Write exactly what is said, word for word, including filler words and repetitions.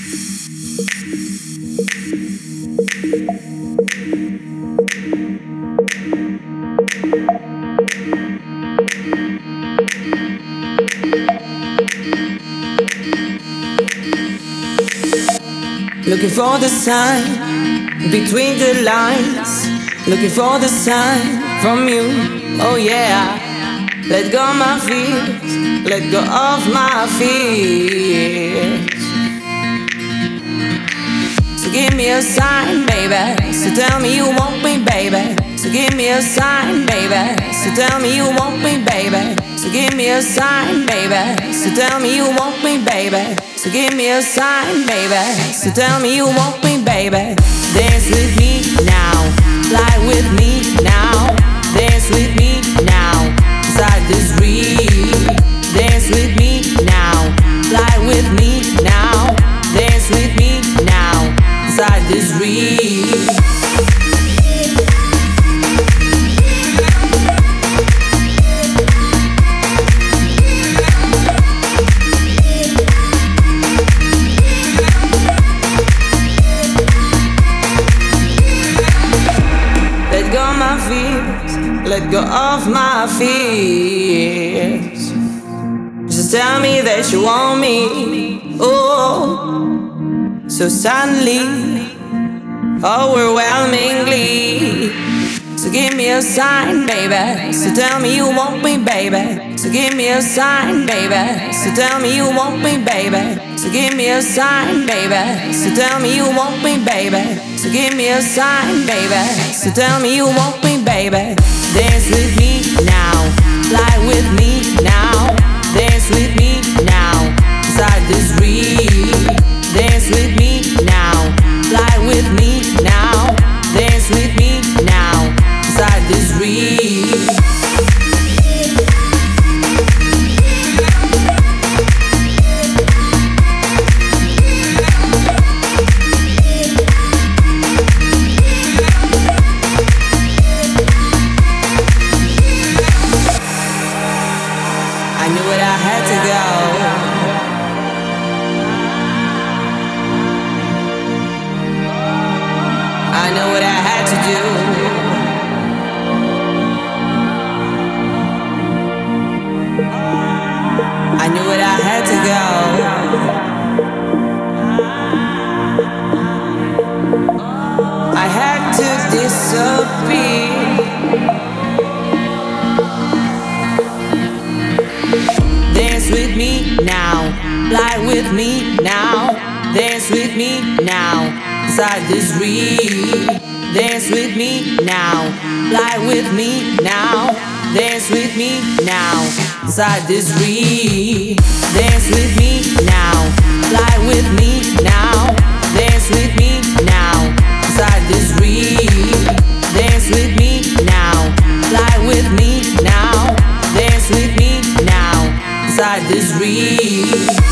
Looking for the sign between the lines. Looking for the sign from you. Oh yeah. Let go of my fears. Let go of my fears. So give me a sign, baby. So tell me you want me, baby. So give me a sign, baby. So tell me you want me, baby. So give me a sign, baby. So tell me you want me, baby. So give me a sign, baby. So tell me you want me, baby. Dance with me now. Fly with me now. Dance with me now. Inside this dream. Dance with me now. Fly with me now. Dance with me now. Inside this dream. Let go of my fears. Just tell me that you want me. Oh, so suddenly, overwhelmingly. So give me a sign, baby. So tell me you want me, baby. So give me a sign, baby. So tell me you want me, baby. So give me a sign, baby. So tell me you want me, baby. So give me a sign, baby. So tell me you want me, baby. Dance with me now. Fly with me now. Dance with me now. Inside this dream. Dance with me now. Fly with me now. Dance with me now. Inside this dream. I know what I had to do. I knew what I had to go. I had to disappear. Dance with me now. Fly with me now. Dance with me now. Inside this dream. Dance with me now. Fly with me now. Dance with me now. Inside this dream. Dance with me now. Fly with me now. Dance with me now. Inside this dream. Dance with me now. Fly with me now. Dance with me now. Inside this dream.